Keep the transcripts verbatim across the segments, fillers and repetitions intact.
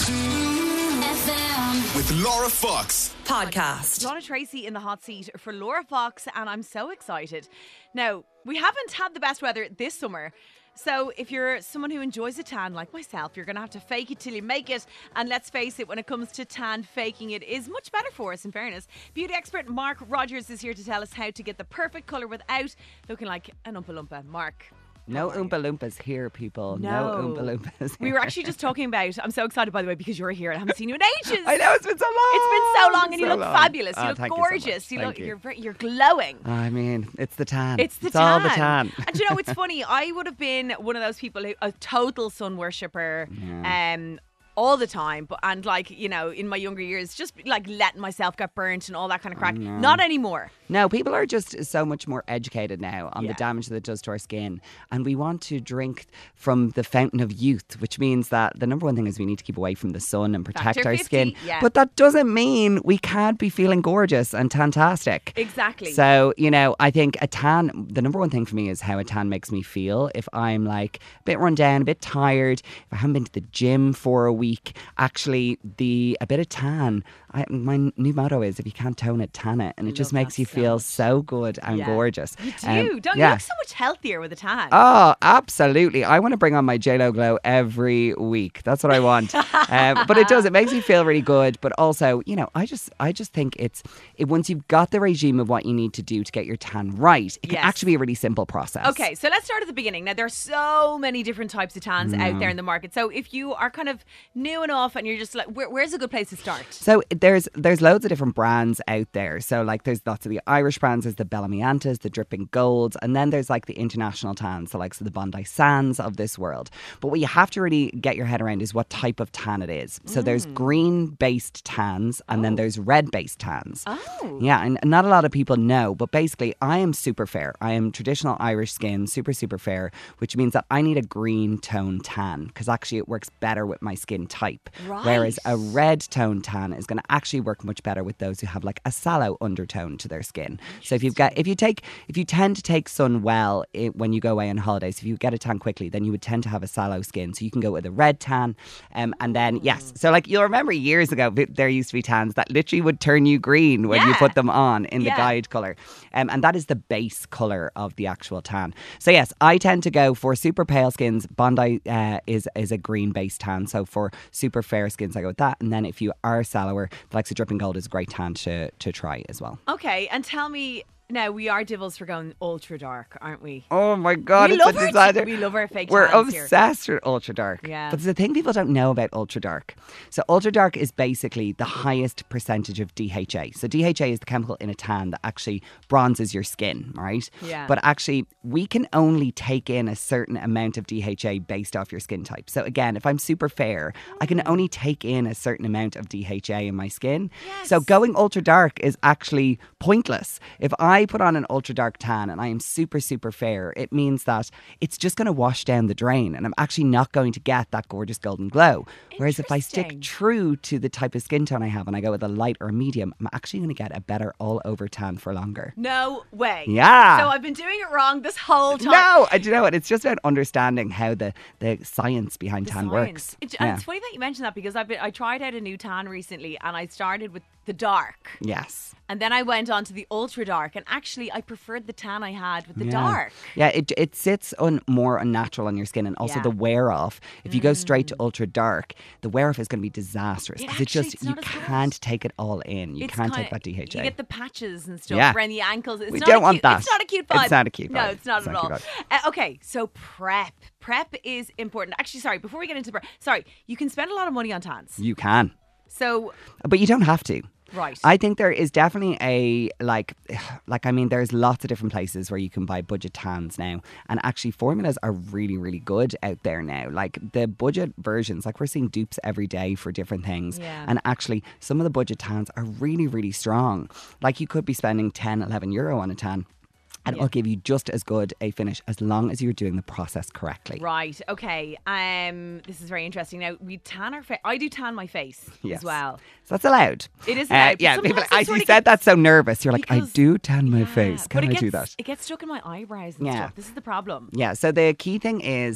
F M. With Laura Fox. Podcast. Donna Tracy in the hot seat for Laura Fox, and I'm so excited. Now, we haven't had the best weather this summer. So if you're someone who enjoys a tan like myself, you're going to have to fake it till you make it. And let's face it, when it comes to tan, faking it is much better for us, in fairness. Beauty expert Mark Rogers is here to tell us how to get the perfect colour without looking like an Oompa Loompa. Mark. No Oompa Loompas here, people. No, No. Oompa Loompas here. We were actually just talking about, I'm so excited, by the way, because you're here. I haven't seen you in ages. I know, it's been so long. It's been so long, and you So look long. fabulous. Oh, You look thank you so much. gorgeous. You Thank look, you. you're very, you're glowing. I mean, it's the tan. It's the it's tan. all the tan. And you know, it's funny. I would have been one of those people who, a total sun worshipper, um, all the time. But and like you know, in my younger years, just like letting myself get burnt and all that kind of crack. Not anymore. No, people are just so much more educated now on Yeah. the damage that it does to our skin. And we want to drink from the fountain of youth, which means that the number one thing is we need to keep away from the sun and protect Factor our fifty, skin. yeah. But that doesn't mean we can't be feeling gorgeous and fantastic. Exactly. So, you know, I think a tan, the number one thing for me is how a tan makes me feel. If I'm like a bit run down, a bit tired, if I haven't been to the gym for a week, actually the a bit of tan, I, my new motto is if you can't tone it, tan it. And it just love makes that you so feel much. so good and Yeah. gorgeous. You do, Um, don't yeah. you look so much healthier with a tan? Oh, absolutely. I want to bring on my J-Lo glow every week. That's what I want. um, but it does. It makes me feel really good. But also, you know, I just I just think it's, it, once you've got the regime of what you need to do to get your tan right, it can Yes. actually be a really simple process. Okay, so let's start at the beginning. Now, there are so many different types of tans out there in the market. So if you are kind of new enough and you're just like, where, where's a good place to start? So there's there's loads of different brands out there. So like there's lots of the Irish brands, there's the Bellamy Antas, the Dripping Golds, and then there's like the international tans, so like so the Bondi Sands of this world. But what you have to really get your head around is what type of tan it is. So there's green based tans and then there's red based tans. Oh. Yeah, and not a lot of people know, but basically I am super fair. I am traditional Irish skin, super, super fair, which means that I need a green tone tan because actually it works better with my skin type. Right. Whereas a red tone tan is going to actually work much better with those who have like a sallow undertone to their skin. So if you've got, if you take, if you tend to take sun well it, when you go away on holidays, if you get a tan quickly, then you would tend to have a sallow skin. So you can go with a red tan. Um, and then, yes, so like you'll remember years ago, th- there used to be tans that literally would turn you green when you Yeah. put them on in Yeah. the guide colour. Um, and that is the base colour of the actual tan. So yes, I tend to go for super pale skins. Bondi uh, is, is a green based tan. So for super fair skins, I go with that. And then if you are sallower, the likes of Dripping Gold is a great tan to, to try as well. Okay, and tell me, now we are divils for going ultra dark, aren't we? Oh my God, We it's love a our- disaster. we love our fake We're tans here. obsessed with ultra dark. Yeah. But the thing people don't know about ultra dark. So ultra dark is basically the highest percentage of D H A. So D H A is the chemical in a tan that actually bronzes your skin, right? Yeah. But actually, we can only take in a certain amount of D H A based off your skin type. So again, if I'm super fair, I can only take in a certain amount of D H A in my skin. Yes. So going ultra dark is actually pointless. If I put on an ultra dark tan and I am super, super fair, it means that it's just going to wash down the drain and I'm actually not going to get that gorgeous golden glow. Whereas if I stick Interesting. true to the type of skin tone I have and I go with a light or a medium, I'm actually going to get a better all over tan for longer. No way. Yeah. So I've been doing it wrong this whole time. No, I do you know what? It's just about understanding how the, the science behind The tan science. works. It, and Yeah. it's funny that you mentioned that because I've been, I tried out a new tan recently and I started with the dark. Yes. And then I went on to the ultra dark, and actually I preferred the tan I had with the Yeah. dark. Yeah, it it sits on more unnatural on your skin, and also Yeah. the wear off. If you go straight to ultra dark, the wear off is going to be disastrous It because it actually- just it's you not as good. can't take it all in. You It's can't kinda- take that D H A. You get the patches and stuff Yeah. around the ankles. It's We not don't a want cute, that. It's not a cute vibe. It's not a cute No, vibe. it's not It's at not a all. cute Uh, okay, so prep. Prep is important. Actually, sorry, before we get into prep, sorry, you can spend a lot of money on tans. You can, So, but you don't have to. right. I think there is definitely a like like I mean there's lots of different places where you can buy budget tans now, and actually formulas are really really good out there now. Like the budget versions, like we're seeing dupes every day for different things, Yeah. and actually some of the budget tans are really really strong. Like you could be spending ten, eleven euro on a tan, and Yeah. it'll give you just as good a finish as long as you're doing the process correctly. Right. Okay. Um. This is very interesting. Now we tan our face. I do tan my face Yes. as well. So that's allowed. It is Uh, allowed, but yeah, sometimes people, it as sort you of said gets- that so nervous. You're like, I Because- do tan my Yeah, face. but Can it I do gets- that? It gets stuck in my eyebrows and Yeah. stuff. This is the problem. Yeah, so the key thing is that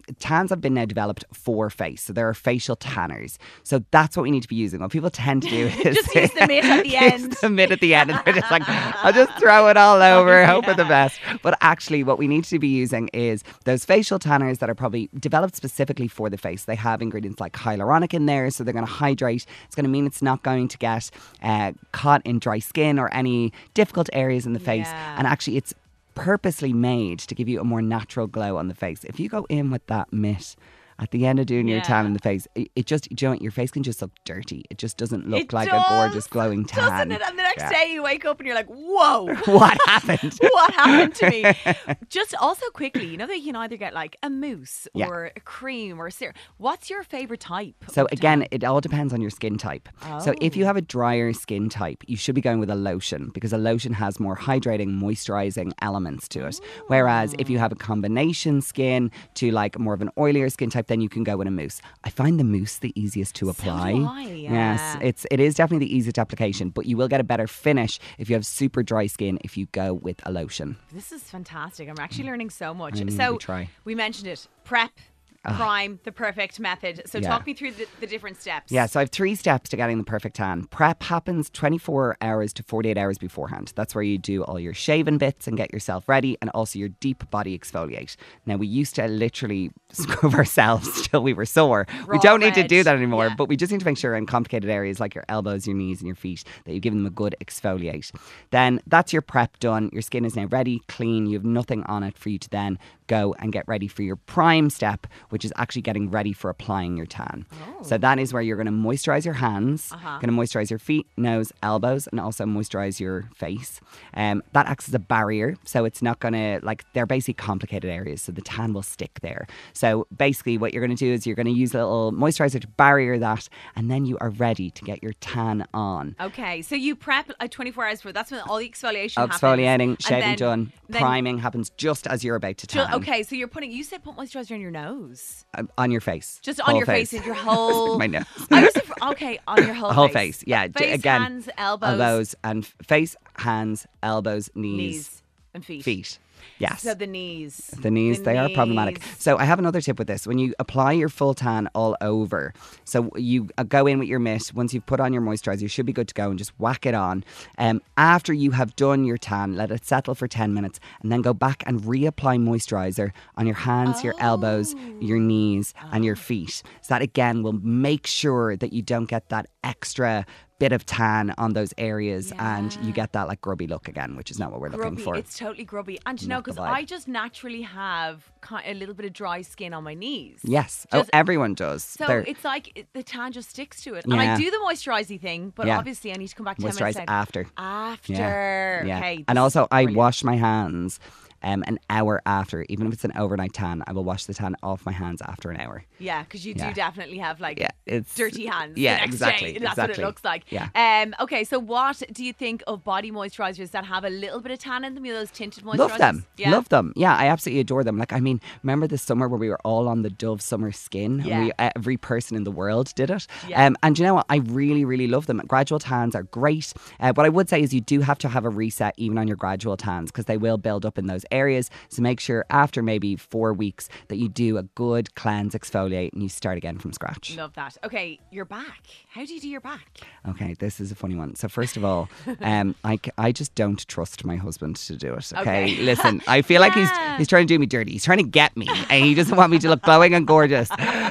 tans have been now developed for face. So there are facial tanners. So that's what we need to be using. What people tend to do is just use the mitt at the end. Use the mitt at the end. And they're just like, I'll just throw it all over, hope for the best. But actually, what we need to be using is those facial tanners that are probably developed specifically for the face. They have ingredients like hyaluronic in there, so they're going to hydrate. It's going to mean it's not going to get uh, caught in dry skin or any difficult areas in the face. Yeah. And actually, it's purposely made to give you a more natural glow on the face. If you go in with that mitt at the end of doing your Yeah. tan in the face, it, it just, you know what, your face can just look dirty. It just doesn't look It like does, a gorgeous glowing tan. Doesn't it? And the next Yeah. day you wake up and you're like, whoa. What happened? What happened to me? Just also quickly, you know that you can either get like a mousse Yeah. or a cream or a serum. What's your favourite type? So of again, tan? it all depends on your skin type. So if you Oh. have a drier skin type, you should be going with a lotion because a lotion has more hydrating, moisturizing elements to it. Whereas if you have a combination skin to like more of an oilier skin type, then you can go with a mousse. I find the mousse the easiest to apply. do I, Yes, yeah. it's it is definitely the easiest application, but you will get a better finish if you have super dry skin if you go with a lotion. This is fantastic. I'm actually learning so much. I need so to try. we mentioned it. Prep, prime, the perfect method. So Yeah. talk me through the, the different steps. Yeah, so I have three steps to getting the perfect tan. Prep happens twenty-four hours to forty-eight hours beforehand. That's where you do all your shaven bits and get yourself ready, and also your deep body exfoliate. Now, we used to literally scrub ourselves till we were sore. we Raw don't need to red. do that anymore, Yeah. but we just need to make sure in complicated areas like your elbows, your knees, and your feet that you give them a good exfoliate. Then that's your prep done. Your skin is now ready, clean. You have nothing on it for you to then go and get ready for your prime step, which is actually getting ready for applying your tan. Oh. So that is where you're going to moisturize your hands, Uh-huh. going to moisturize your feet, nose, elbows, and also moisturize your face. Um, that acts as a barrier, so it's not going to, like, they're basically complicated areas, so the tan will stick there. So basically what you're going to do is you're going to use a little moisturizer to barrier that, and then you are ready to get your tan on. Okay, so you prep uh, twenty-four hours for that's when all the exfoliation happens. Exfoliating, And shaving then- done, then- priming happens just as you're about to Ju- tan. Okay, so you're putting, you said put moisturizer on your nose. Um, on your face. Just on Whole your face, and your whole. My nose. I was af- okay, on your whole whole face. face, yeah. Face, Again, hands, elbows, elbows and f- face, hands, elbows, knees, knees, and feet. feet. Yes. So the knees. The knees, The they are problematic. knees. So I have another tip with this. When you apply your full tan all over, so you uh, go in with your mitt, once you've put on your moisturizer, you should be good to go and just whack it on. Um, after you have done your tan, let it settle for ten minutes and then go back and reapply moisturizer on your hands, your elbows, your knees and your feet. So that again will make sure that you don't get that extra bit of tan on those areas and you Yeah. get that like grubby look again, which is not what we're looking Grubby. for. It's totally grubby. And you know, Not the because vibe. I just naturally have ki- a little bit of dry skin on my knees. Yes. Just- oh, everyone does. So They're- it's like it, the tan just sticks to it. And I Yeah. do the moisturising thing, but Yeah. obviously I need to come back ten moisturize minutes later. after. After. Yeah. Okay. And this also, is I brilliant. wash my hands um, an hour after. Even if it's an overnight tan, I will wash the tan off my hands after an hour. Yeah, because you do Yeah. definitely have like Yeah, it's dirty hands. Yeah, the next exactly. Day. That's exactly. what it looks like. Yeah. Um. Okay. So, what do you think of body moisturisers that have a little bit of tan in them? You know, those tinted moisturisers. Love them. Yeah. Love them. Yeah, I absolutely adore them. Like, I mean, remember the summer where we were all on the Dove Summer Skin? Yeah. And we, every person in the world did it. Yeah. Um, and you know what? I really, really love them. Gradual tans are great. Uh, what I would say is you do have to have a reset even on your gradual tans because they will build up in those areas. So make sure after maybe four weeks that you do a good cleanse, exfoliate, and you start again from scratch. Love that. Okay, your back. How do you do your back? Okay, this is a funny one. So first of all, um, I, c- I just don't trust my husband to do it. Okay, Okay. listen, I feel like he's Yeah. he's trying to do me dirty. He's trying to get me, and he doesn't want me to look glowing and gorgeous.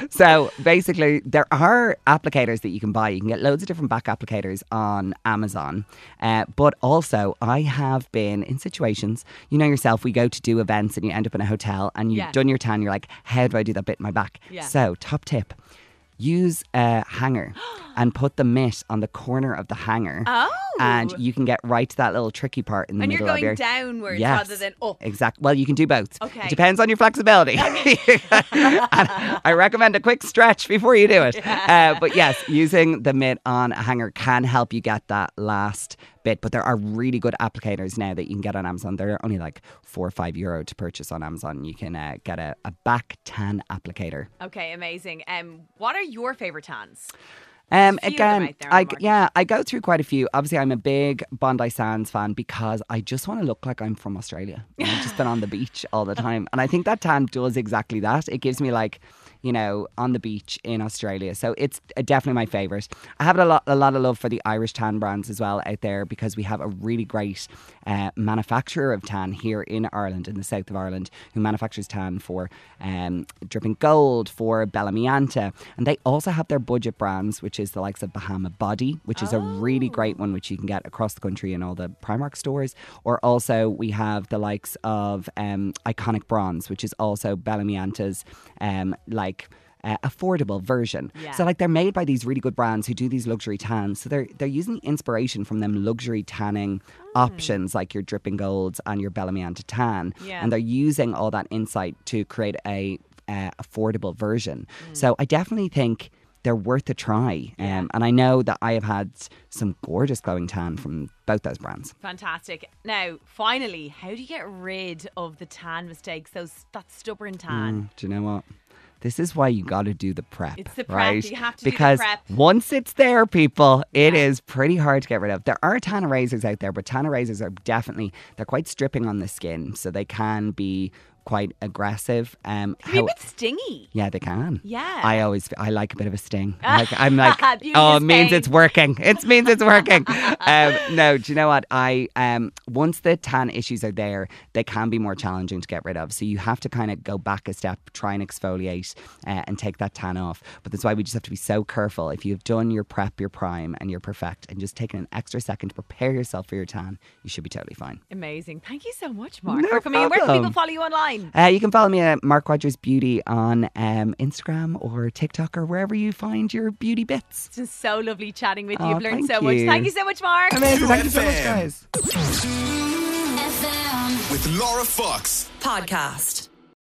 So basically, there are applicators that you can buy. You can get loads of different back applicators on Amazon. Uh, but also, I have been in situations. You know yourself. We go to do events, and you end up in a hotel, and you've Yeah. done your tan. You're like, how do I do that bit in my back? Yeah. So top tip. Use a hanger and put the mitt on the corner of the hanger. Oh. And you can get right to that little tricky part in the And you're middle of going your... downwards Yes. rather than up. Exactly. Well, you can do both. Okay. It depends on your flexibility. And I recommend a quick stretch before you do it. Uh, but yes, using the mitt on a hanger can help you get that last bit. But there are really good applicators now that you can get on Amazon. They're only like four or five euro to purchase on Amazon. You can uh, get a, a back tan applicator. Okay, amazing. Um, what are your favorite tans? Um, Few of them again, out there on the I market. yeah, I go through quite a few. Obviously, I'm a big Bondi Sands fan because I just want to look like I'm from Australia. And I've just been on the beach all the time, and I think that tan does exactly that. It gives me like, you know, on the beach in Australia. So it's uh, definitely my favourite. I have a lot, a lot of love for the Irish tan brands as well out there because we have a really great uh, manufacturer of tan here in Ireland, in the south of Ireland, who manufactures tan for um, Dripping Gold, for Bellamianta. And they also have their budget brands, which is the likes of Bahama Body, which is a really great one, which you can get across the country in all the Primark stores. Or also we have the likes of um, Iconic Bronze, which is also Bellamianta's um, like Uh, affordable version. Yeah. So like they're made by these really good brands who do these luxury tans. So they're they're using the inspiration from them luxury tanning options like your Dripping Golds and your Bellamianta tan. Yeah. And they're using all that insight to create a uh, affordable version. So I definitely think they're worth a try. Um, Yeah. And I know that I have had some gorgeous glowing tan from both those brands. Fantastic. Now, finally, how do you get rid of the tan mistakes, those that stubborn tan? Mm, do you know what? This is why you got to do the prep. It's the prep. Right? You have to do the because prep. once it's there, people, it is pretty hard to get rid of. There are tanner razors out there, but tanner razors are definitely, they're quite stripping on the skin. So they can be quite aggressive. Um, Can be a bit stingy. yeah, they can. Yeah. I always, I like a bit of a sting. Like, I'm like, Beauty oh, it is means pain. it's working. It means it's working. um, no, do you know what? I um, once the tan issues are there, they can be more challenging to get rid of. So you have to kind of go back a step, try and exfoliate uh, and take that tan off. But that's why we just have to be so careful. If you've done your prep, your prime, and you're perfect, and just taken an extra second to prepare yourself for your tan, you should be totally fine. Amazing. Thank you so much, Mark, No for coming in. Where can problem. people follow you online? Uh, you can follow me at Mark Rogers Beauty on um, Instagram or TikTok or wherever you find your beauty bits. It's been so lovely chatting with you. Oh, I've learned thank so much. you. Thank you so much, Mark. Amazing. Thank you so much, guys. With Laura Fox. Podcast.